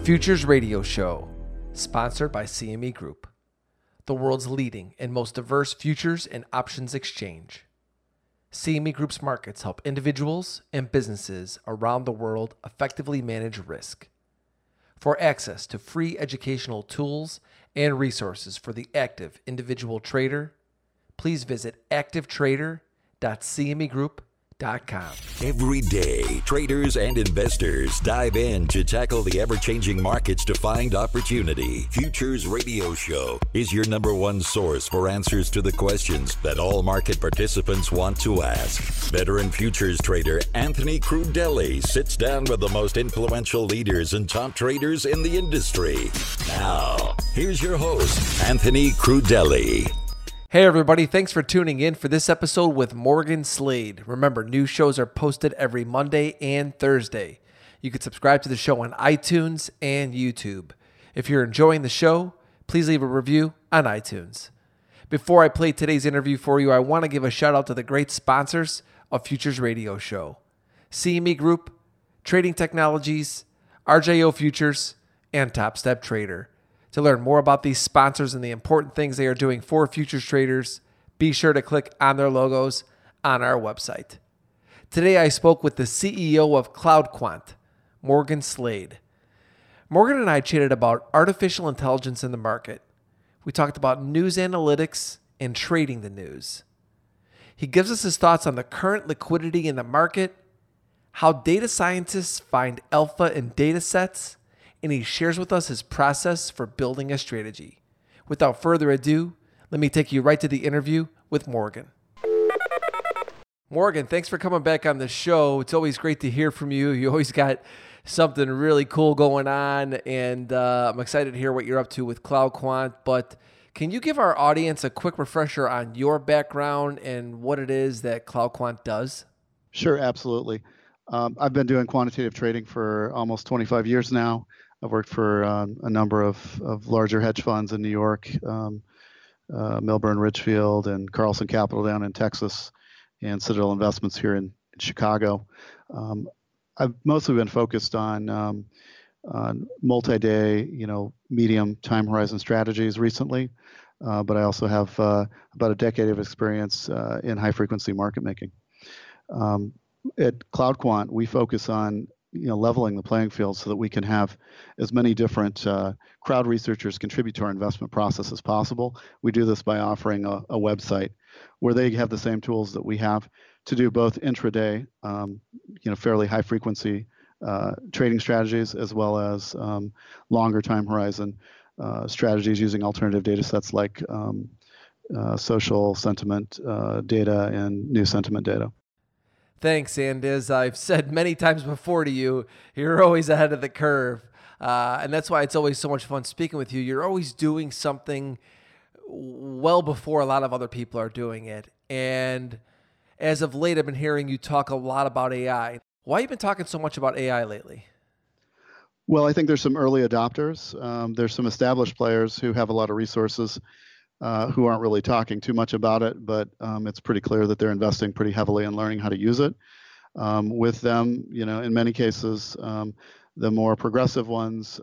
Futures Radio Show, sponsored by CME Group, the world's leading and most diverse futures and options exchange. CME Group's markets help individuals and businesses around the world effectively manage risk. For access to free educational tools and resources for the active individual trader, please visit activetrader.cmegroup.com. Every day, traders and investors dive in to tackle the ever-changing markets to find opportunity. Futures Radio Show is your number one source for answers to the questions that all market participants want to ask. Veteran futures trader Anthony Crudele sits down with the most influential leaders and top traders in the industry. Now, here's your host, Anthony Crudele. Hey everybody, thanks for tuning in for this episode with Morgan Slade. Remember, new shows are posted every Monday and Thursday. You can subscribe to the show on iTunes and YouTube. If you're enjoying the show, please leave a review on iTunes. Before I play today's interview for you, I want to give a shout out to the great sponsors of Futures Radio Show: CME Group, Trading Technologies, RJO Futures, and Top Step Trader. To learn more about these sponsors and the important things they are doing for futures traders, be sure to click on their logos on our website. Today I spoke with the CEO of CloudQuant, Morgan Slade. Morgan and I chatted about artificial intelligence in the market. We talked about news analytics and trading the news. He gives us his thoughts on the current liquidity in the market, how data scientists find alpha in data sets, and he shares with us his process for building a strategy. Without further ado, let me take you right to the interview with Morgan. Morgan, thanks for coming back on the show. It's always great to hear from you. You always got something really cool going on, and I'm excited to hear what you're up to with CloudQuant. But can you give our audience a quick refresher on your background and what it is that CloudQuant does? Sure, absolutely. I've been doing quantitative trading for almost 25 years now. I've worked for a number of larger hedge funds in New York, Milburn Ridgefield, and Carlson Capital down in Texas, and Citadel Investments here in Chicago. I've mostly been focused on multi-day, medium time horizon strategies recently, but I also have about a decade of experience in high-frequency market making. At CloudQuant, we focus on leveling the playing field so that we can have as many different crowd researchers contribute to our investment process as possible. We do this by offering a website where they have the same tools that we have to do both intraday, fairly high frequency trading strategies, as well as longer time horizon strategies using alternative data sets like social sentiment data and news sentiment data. Thanks, and as I've said many times before to you, you're always ahead of the curve, and that's why it's always so much fun speaking with you. You're always doing something well before a lot of other people are doing it, and as of late, I've been hearing you talk a lot about AI. Why have you been talking so much about AI lately? Well, I think there's some early adopters. There's some established players who have a lot of resources who aren't really talking too much about it, but it's pretty clear that they're investing pretty heavily in learning how to use it. With them, in many cases, the more progressive ones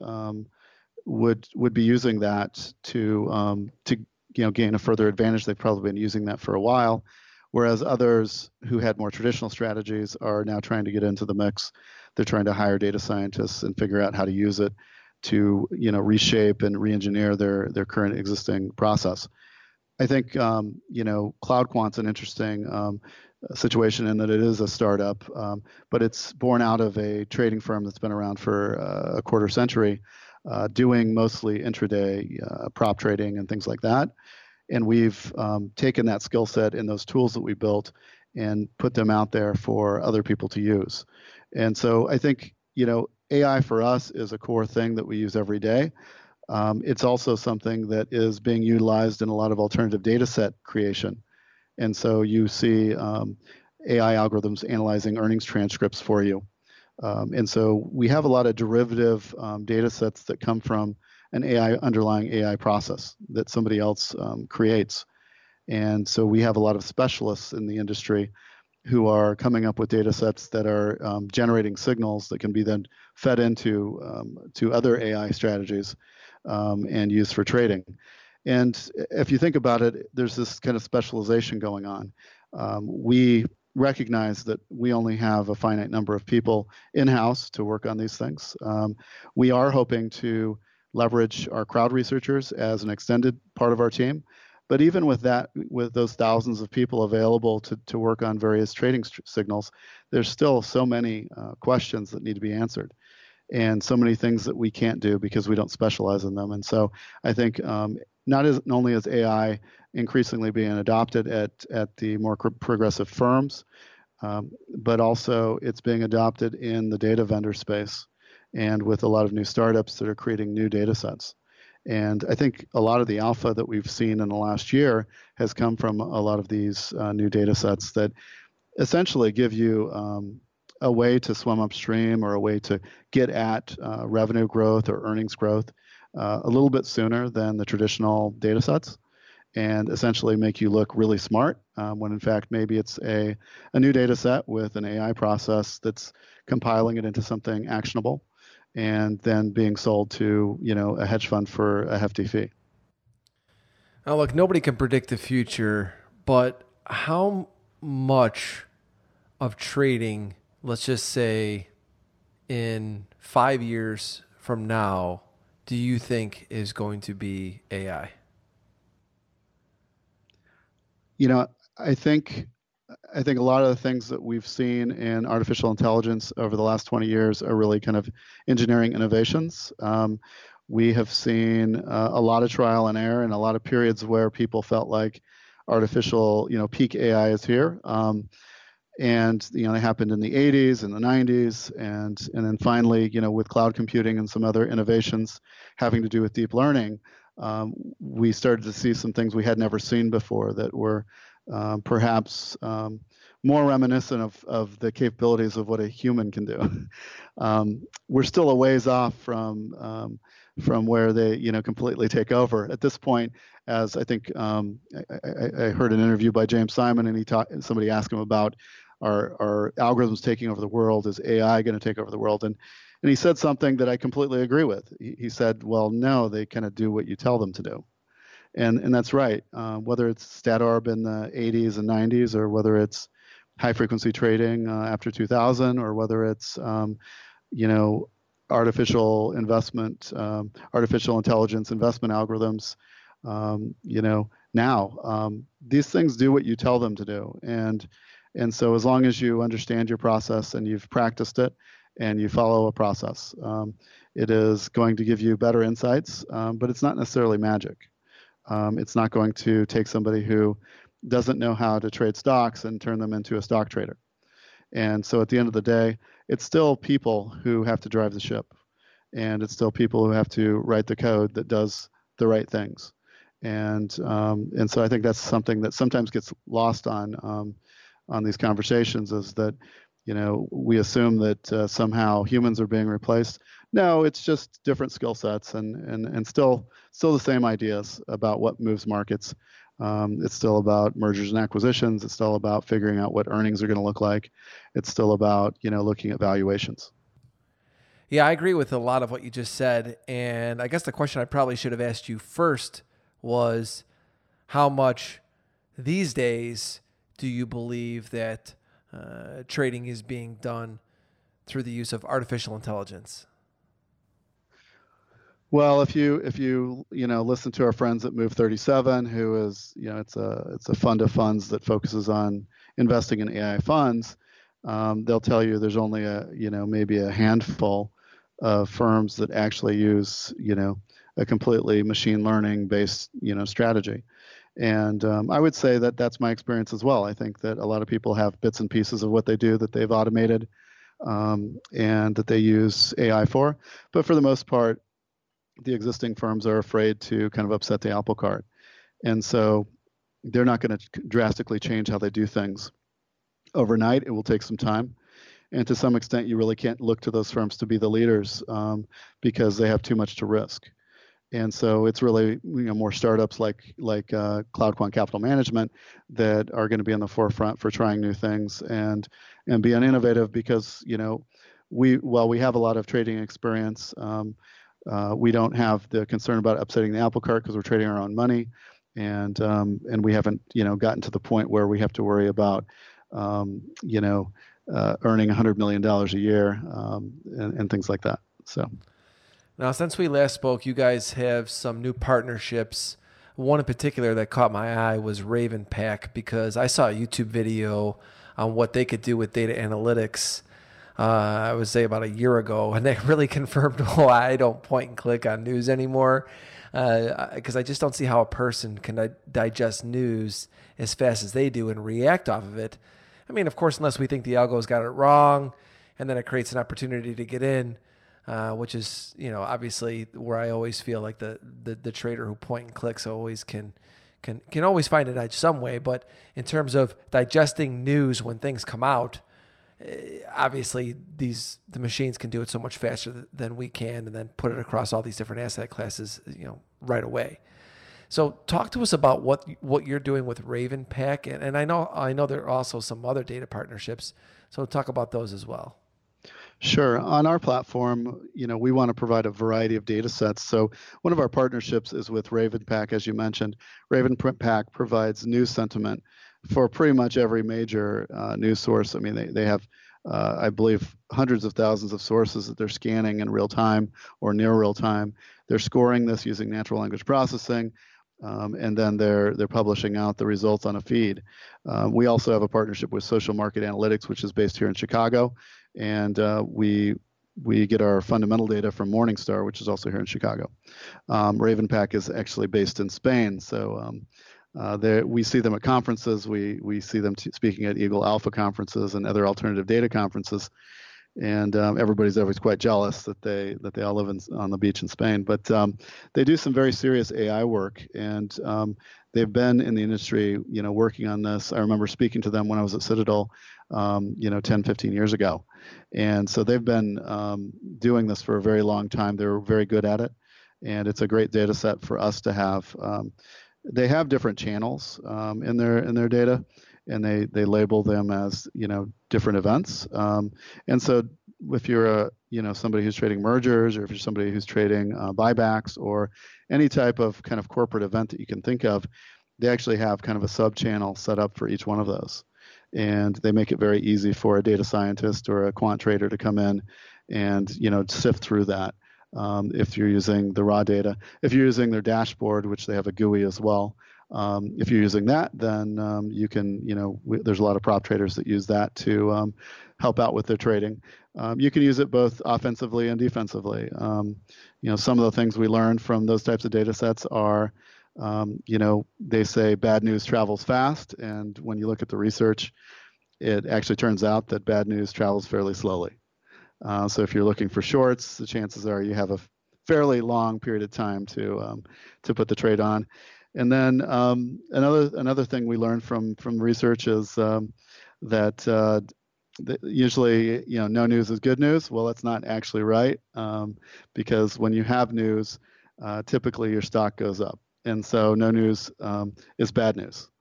would be using that to gain a further advantage. They've probably been using that for a while, whereas others who had more traditional strategies are now trying to get into the mix. They're trying to hire data scientists and figure out how to use it to reshape and re-engineer their current existing process. I think CloudQuant's an interesting situation in that it is a startup, but it's born out of a trading firm that's been around for a quarter century, doing mostly intraday prop trading and things like that. And we've taken that skill set and those tools that we built and put them out there for other people to use. And so I think AI for us is a core thing that we use every day. It's also something that is being utilized in a lot of alternative data set creation. And so you see AI algorithms analyzing earnings transcripts for you. And so we have a lot of derivative data sets that come from an underlying AI process that somebody else creates. And so we have a lot of specialists in the industry who are coming up with data sets that are generating signals that can be then fed into to other AI strategies and used for trading. And if you think about it, there's this kind of specialization going on. We recognize that we only have a finite number of people in-house to work on these things. We are hoping to leverage our crowd researchers as an extended part of our team. But even with that, with those thousands of people available to work on various trading signals, there's still so many questions that need to be answered, and so many things that we can't do because we don't specialize in them. And so I think not only is AI increasingly being adopted at the more progressive firms, but also it's being adopted in the data vendor space and with a lot of new startups that are creating new data sets. And I think a lot of the alpha that we've seen in the last year has come from a lot of these new data sets that essentially give you a way to swim upstream or a way to get at revenue growth or earnings growth a little bit sooner than the traditional data sets, and essentially make you look really smart when in fact maybe it's a new data set with an AI process that's compiling it into something actionable and then being sold to a hedge fund for a hefty fee. Now, look, nobody can predict the future, but how much of trading, let's just say in 5 years from now, do you think is going to be AI? I think a lot of the things that we've seen in artificial intelligence over the last 20 years are really kind of engineering innovations. We have seen a lot of trial and error and a lot of periods where people felt like artificial, peak AI is here. And they happened in the 80s and the 90s, and then finally, with cloud computing and some other innovations having to do with deep learning, we started to see some things we had never seen before that were perhaps more reminiscent of the capabilities of what a human can do. We're still a ways off from where they completely take over at this point. As I think I heard an interview by James Simon, and somebody asked him about are algorithms taking over the world? Is AI going to take over the world? And he said something that I completely agree with. He said, well, no, they kind of do what you tell them to do. And that's right. Whether it's StatOrb in the 80s and 90s, or whether it's high frequency trading after 2000, or whether it's artificial intelligence investment algorithms, now these things do what you tell them to do. And so as long as you understand your process and you've practiced it and you follow a process, it is going to give you better insights, but it's not necessarily magic. It's not going to take somebody who doesn't know how to trade stocks and turn them into a stock trader. And so at the end of the day, it's still people who have to drive the ship, and it's still people who have to write the code that does the right things. And so I think that's something that sometimes gets lost on these conversations, is that we assume that somehow humans are being replaced. No, it's just different skill sets and still the same ideas about what moves markets. It's still about mergers and acquisitions. It's still about figuring out what earnings are going to look like. It's still about looking at valuations. Yeah, I agree with a lot of what you just said. And I guess the question I probably should have asked you first was, how much these days do you believe that trading is being done through the use of artificial intelligence? Well, if you listen to our friends at Move 37, who is it's a fund of funds that focuses on investing in AI funds, they'll tell you there's only maybe a handful of firms that actually use a completely machine learning based strategy. And I would say that that's my experience as well. I think that a lot of people have bits and pieces of what they do that they've automated and that they use AI for. But for the most part, the existing firms are afraid to kind of upset the apple cart. And so they're not going to drastically change how they do things overnight. It will take some time. And to some extent, you really can't look to those firms to be the leaders because they have too much to risk. And so it's really more startups like Cloud Quant Capital Management that are going to be on the forefront for trying new things and being innovative because while we have a lot of trading experience, we don't have the concern about upsetting the apple cart because we're trading our own money, and we haven't gotten to the point where we have to worry about earning $100 million a year and things like that. So. Now, since we last spoke, you guys have some new partnerships. One in particular that caught my eye was RavenPack, because I saw a YouTube video on what they could do with data analytics, I would say about a year ago, and that really confirmed why I don't point and click on news anymore, because I just don't see how a person can digest news as fast as they do and react off of it. I mean, of course, unless we think the algo's got it wrong, and then it creates an opportunity to get in. Which is, obviously where I always feel like the trader who point and clicks always can always find an edge some way. But in terms of digesting news when things come out, obviously the machines can do it so much faster than we can, and then put it across all these different asset classes, right away. So talk to us about what you're doing with RavenPack, and I know there are also some other data partnerships. So talk about those as well. Sure. On our platform, we want to provide a variety of data sets. So one of our partnerships is with RavenPack, as you mentioned. RavenPack provides news sentiment for pretty much every major news source. I mean, they have, I believe, hundreds of thousands of sources that they're scanning in real time or near real time. They're scoring this using natural language processing. And then they're publishing out the results on a feed. We also have a partnership with Social Market Analytics, which is based here in Chicago, and we get our fundamental data from Morningstar, which is also here in Chicago. RavenPack is actually based in Spain, so we see them at conferences. We see them speaking at Eagle Alpha conferences and other alternative data conferences. And everybody's always quite jealous that they all live on the beach in Spain. But they do some very serious AI work, and they've been in the industry, working on this. I remember speaking to them when I was at Citadel, 10, 15 years ago. And so they've been doing this for a very long time. They're very good at it, and it's a great data set for us to have. They have different channels in their data, and they label them as different events. And so if you're somebody who's trading mergers, or if you're somebody who's trading buybacks, or any type of kind of corporate event that you can think of, they actually have kind of a sub channel set up for each one of those, and they make it very easy for a data scientist or a quant trader to come in and sift through that. If you're using the raw data, if you're using their dashboard, which they have a GUI as well. If you're using that, then you can, there's a lot of prop traders that use that to help out with their trading. You can use it both offensively and defensively. Some of the things we learned from those types of data sets are, they say bad news travels fast. And when you look at the research, it actually turns out that bad news travels fairly slowly. So if you're looking for shorts, the chances are you have a fairly long period of time to put the trade on. And then another thing we learned from research is that usually no news is good news. Well, that's not actually right, because when you have news, typically your stock goes up, and so no news is bad news.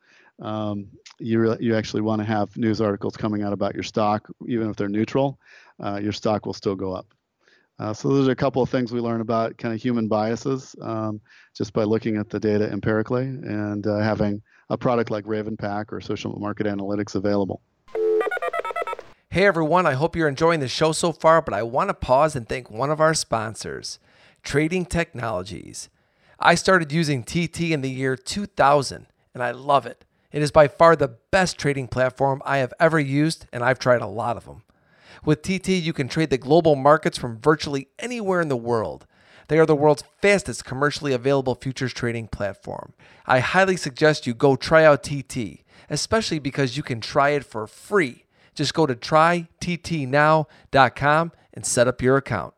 You actually want to have news articles coming out about your stock, even if they're neutral. Your stock will still go up. So those are a couple of things we learn about kind of human biases just by looking at the data empirically and having a product like RavenPack or Social Market Analytics available. Hey everyone, I hope you're enjoying the show so far, but I want to pause and thank one of our sponsors, Trading Technologies. I started using TT in the year 2000, and I love it. It is by far the best trading platform I have ever used, and I've tried a lot of them. With TT, you can trade the global markets from virtually anywhere in the world. They are the world's fastest commercially available futures trading platform. I highly suggest you go try out TT, especially because you can try it for free. Just go to tryttnow.com and set up your account.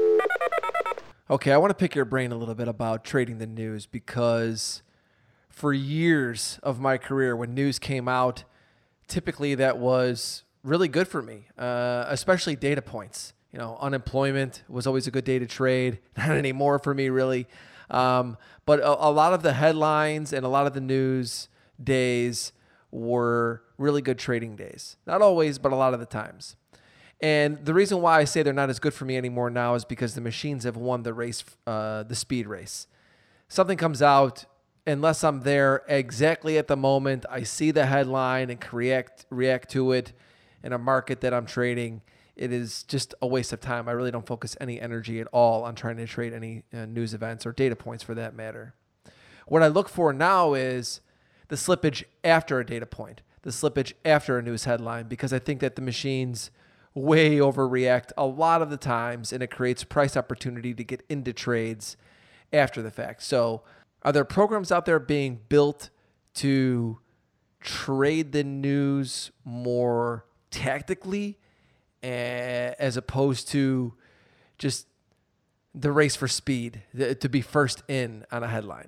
Okay, I want to pick your brain a little bit about trading the news, because for years of my career, when news came out, typically that was really good for me, especially data points. Unemployment was always a good day to trade. Not anymore for me, really. But a lot of the headlines and a lot of the news days were really good trading days. Not always, but a lot of the times. And the reason why I say they're not as good for me anymore now is because the machines have won the race, the speed race. Something comes out, unless I'm there exactly at the moment, I see the headline and can react to it in a market that I'm trading, it is just a waste of time. I really don't focus any energy at all on trying to trade any news events or data points for that matter. What I look for now is the slippage after a data point, the slippage after a news headline, because I think that the machines way overreact a lot of the times, and it creates price opportunity to get into trades after the fact. So are there programs out there being built to trade the news more tactically as opposed to just the race for speed, to be first in on a headline?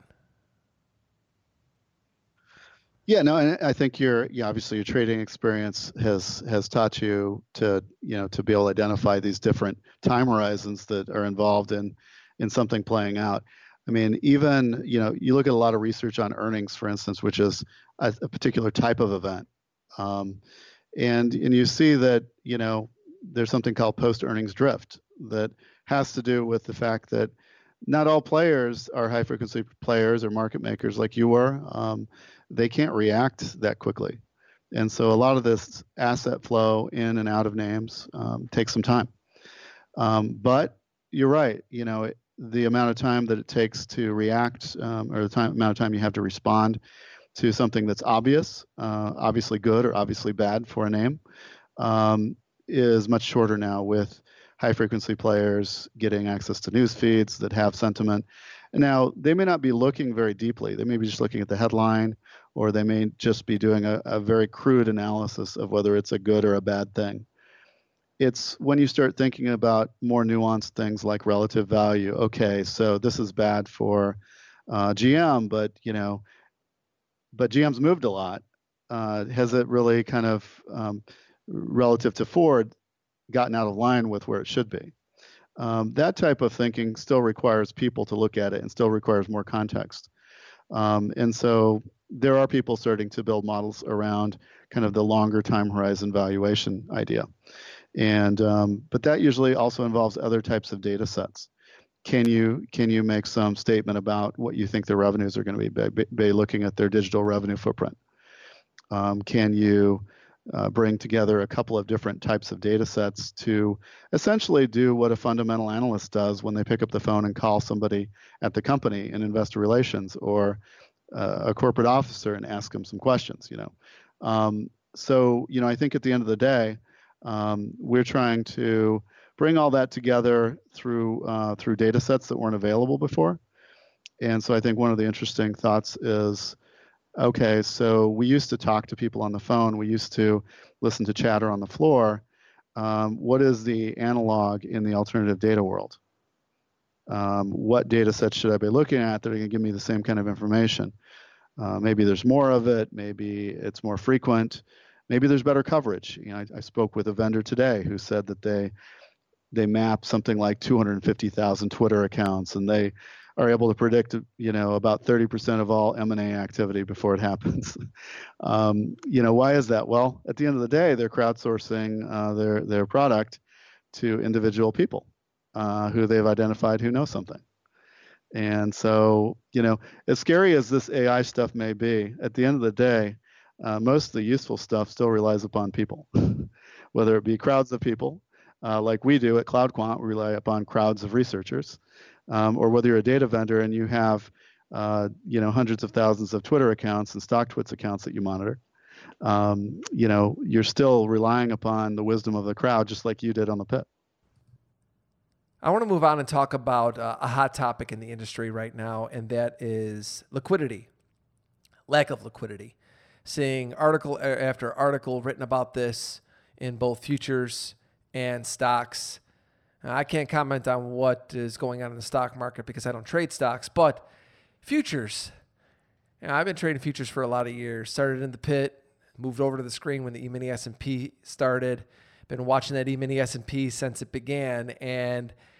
Yeah, no, and I think obviously your trading experience has taught you to be able to identify these different time horizons that are involved in something playing out. I mean, even you look at a lot of research on earnings, for instance, which is a particular type of event, and you see that there's something called post-earnings drift that has to do with the fact that not all players are high-frequency players or market makers like you were. They can't react that quickly. And so a lot of this asset flow in and out of names takes some time. But you're right. The amount of time that it takes to react or the amount of time you have to respond to something that's obviously good or obviously bad for a name, is much shorter now with high-frequency players getting access to news feeds that have sentiment. And now, they may not be looking very deeply. They may be just looking at the headline, or they may just be doing a very crude analysis of whether it's a good or a bad thing. It's when you start thinking about more nuanced things like relative value. Okay, so this is bad for GM, but GM's moved a lot. Has it really kind of relative to Ford gotten out of line with where it should be? That type of thinking still requires people to look at it and still requires more context. And so there are people starting to build models around kind of the longer time horizon valuation idea. And but that usually also involves other types of data sets. Can you make some statement about what you think their revenues are going to be by looking at their digital revenue footprint? Can you bring together a couple of different types of data sets to essentially do what a fundamental analyst does when they pick up the phone and call somebody at the company in investor relations or a corporate officer and ask them some questions? So I think at the end of the day, we're trying to bring all that together through data sets that weren't available before. And so I think one of the interesting thoughts is, okay, so we used to talk to people on the phone. We used to listen to chatter on the floor. What is the analog in the alternative data world? What data sets should I be looking at that are going to give me the same kind of information? Maybe there's more of it. Maybe it's more frequent. Maybe there's better coverage. I spoke with a vendor today who said that they map something like 250,000 Twitter accounts, and they are able to predict, about 30% of all M&A activity before it happens. Why is that? Well, at the end of the day, they're crowdsourcing their product to individual people who they've identified who know something. And so, as scary as this AI stuff may be, at the end of the day, most of the useful stuff still relies upon people, whether it be crowds of people, like we do at CloudQuant. We rely upon crowds of researchers. Or whether you're a data vendor and you have, hundreds of thousands of Twitter accounts and StockTwits accounts that you monitor, you're still relying upon the wisdom of the crowd, just like you did on the pit. I want to move on and talk about a hot topic in the industry right now, and that is liquidity, lack of liquidity. Seeing article after article written about this in both futures and stocks. I can't comment on what is going on in the stock market because I don't trade stocks, but futures. I've been trading futures for a lot of years. Started in the pit, moved over to the screen when the E-mini S&P started. Been watching that E-mini S&P since it began, and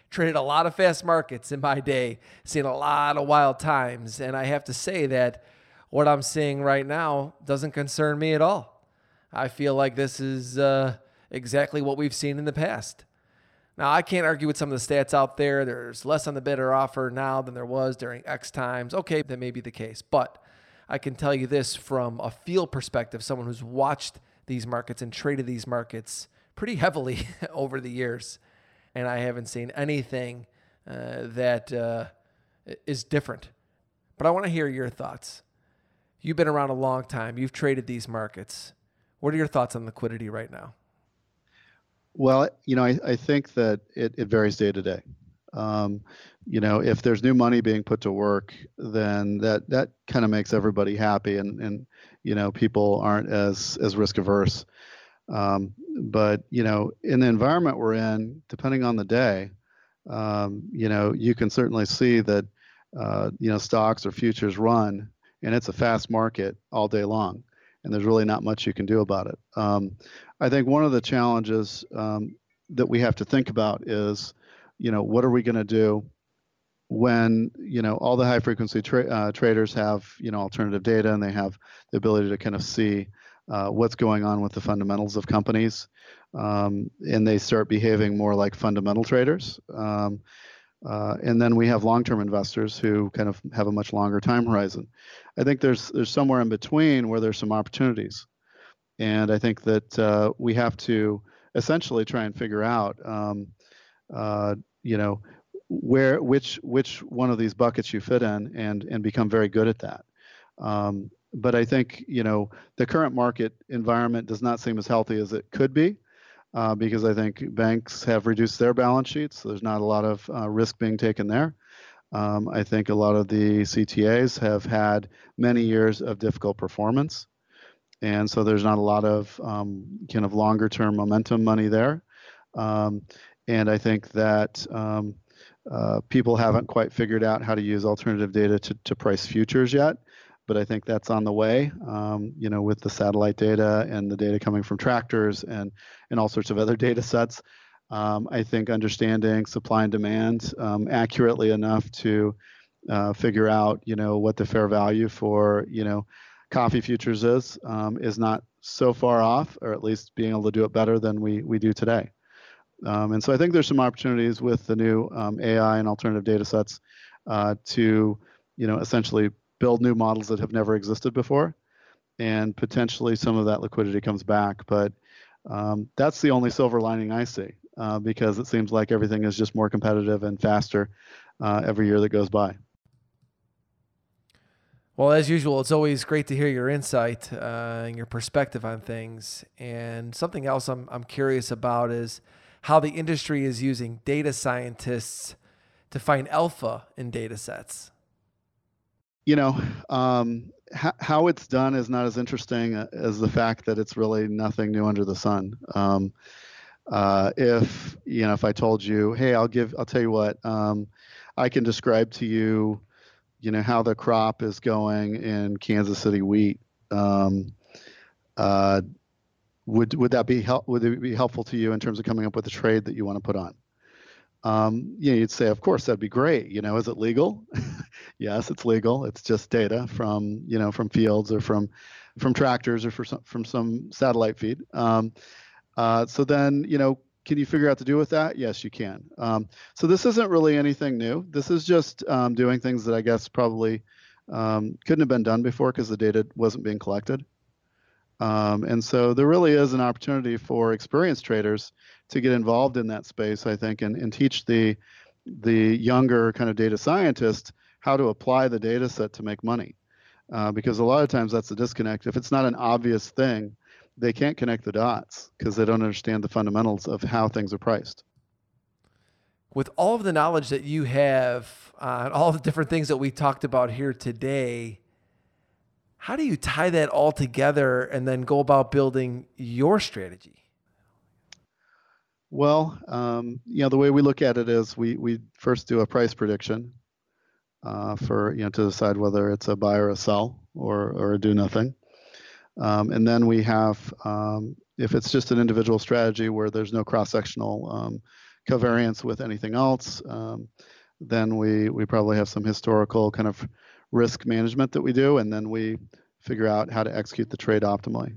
Traded a lot of fast markets in my day, seen a lot of wild times. And I have to say that what I'm seeing right now doesn't concern me at all. I feel like this is exactly what we've seen in the past. Now, I can't argue with some of the stats out there. There's less on the bid or offer now than there was during X times. Okay, that may be the case. But I can tell you this from a field perspective, someone who's watched these markets and traded these markets pretty heavily over the years. And I haven't seen anything that is different. But I want to hear your thoughts. You've been around a long time. You've traded these markets. What are your thoughts on liquidity right now? Well, I think that it varies day to day. If there's new money being put to work, then that kind of makes everybody happy, and people aren't as risk averse. But in the environment we're in, depending on the day, you can certainly see that stocks or futures run, and it's a fast market all day long, and there's really not much you can do about it. I think one of the challenges that we have to think about is, what are we going to do when, all the high frequency traders have, alternative data, and they have the ability to kind of see what's going on with the fundamentals of companies, and they start behaving more like fundamental traders. And then we have long-term investors who kind of have a much longer time horizon. I think there's somewhere in between where there's some opportunities. And I think that we have to essentially try and figure out, which one of these buckets you fit in, and become very good at that. But I think the current market environment does not seem as healthy as it could be, because I think banks have reduced their balance sheets. So there's not a lot of risk being taken there. I think a lot of the CTAs have had many years of difficult performance. And so there's not a lot of kind of longer term momentum money there. And I think that people haven't quite figured out how to use alternative data to price futures yet. But I think that's on the way, with the satellite data and the data coming from tractors and all sorts of other data sets. I think understanding supply and demand accurately enough to figure out, what the fair value for, coffee futures is not so far off, or at least being able to do it better than we do today. And so I think there's some opportunities with the new AI and alternative data sets to, essentially build new models that have never existed before, and potentially some of that liquidity comes back. But that's the only silver lining I see, because it seems like everything is just more competitive and faster every year that goes by. Well, as usual, it's always great to hear your insight and your perspective on things. And something else I'm curious about is how the industry is using data scientists to find alpha in data sets. How it's done is not as interesting as the fact that it's really nothing new under the sun. If I told you, hey, I'll tell you what, I can describe to you, how the crop is going in Kansas City wheat. Would it be helpful to you in terms of coming up with a trade that you want to put on? You'd say, of course, that'd be great. Is it legal? Yes, it's legal. It's just data from fields, or from tractors, or from some satellite feed. So then, can you figure out to do with that? Yes, you can. So this isn't really anything new. This is just doing things that I guess probably couldn't have been done before because the data wasn't being collected. And so there really is an opportunity for experienced traders to get involved in that space, I think, and teach the younger kind of data scientists how to apply the data set to make money. Because a lot of times that's the disconnect. If it's not an obvious thing, they can't connect the dots because they don't understand the fundamentals of how things are priced. With all of the knowledge that you have on all the different things that we talked about here today, how do you tie that all together and then go about building your strategy? Well, the way we look at it is we first do a price prediction to decide whether it's a buy or a sell or a do nothing. And then we have, if it's just an individual strategy where there's no cross-sectional covariance with anything else. Then we probably have some historical kind of risk management that we do, and then we figure out how to execute the trade optimally.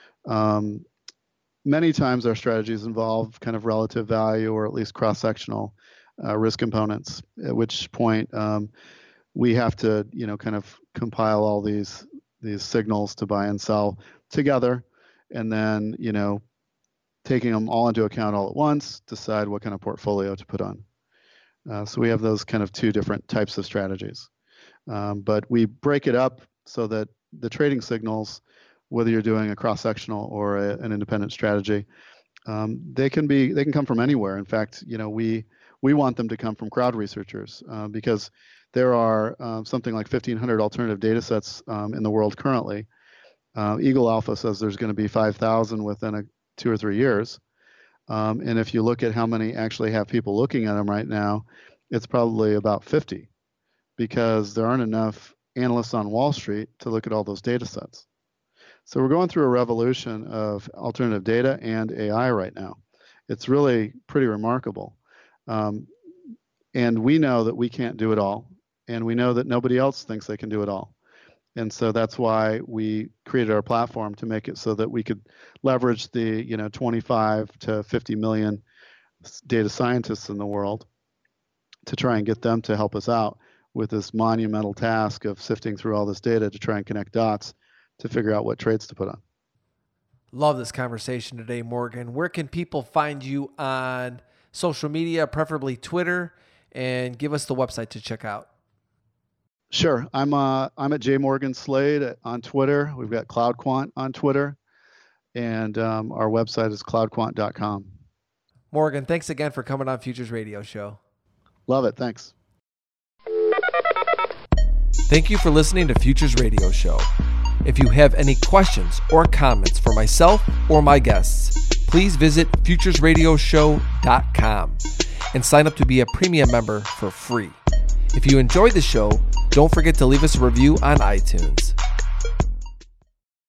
Many times our strategies involve kind of relative value or at least cross-sectional risk components, at which point we have to, kind of compile all these signals to buy and sell together, and then, taking them all into account all at once, decide what kind of portfolio to put on. So we have those kind of two different types of strategies. But we break it up so that the trading signals, whether you're doing a cross-sectional or an independent strategy, they can come from anywhere. In fact, we want them to come from crowd researchers because there are something like 1,500 alternative data sets in the world currently. Eagle Alpha says there's going to be 5,000 within 2 or 3 years. And if you look at how many actually have people looking at them right now, it's probably about 50, because there aren't enough analysts on Wall Street to look at all those data sets. So we're going through a revolution of alternative data and AI right now. It's really pretty remarkable. And we know that we can't do it all, and we know that nobody else thinks they can do it all. And so that's why we created our platform, to make it so that we could leverage the 25 to 50 million data scientists in the world to try and get them to help us out with this monumental task of sifting through all this data to try and connect dots to figure out what trades to put on. Love this conversation today, Morgan. Where can people find you on social media, preferably Twitter, and give us the website to check out? Sure. I'm at jmorganslade on Twitter. We've got CloudQuant on Twitter, and our website is cloudquant.com. Morgan, thanks again for coming on Futures Radio Show. Love it. Thanks. Thank you for listening to Futures Radio Show. If you have any questions or comments for myself or my guests, please visit futuresradioshow.com and sign up to be a premium member for free. If you enjoyed the show, don't forget to leave us a review on iTunes.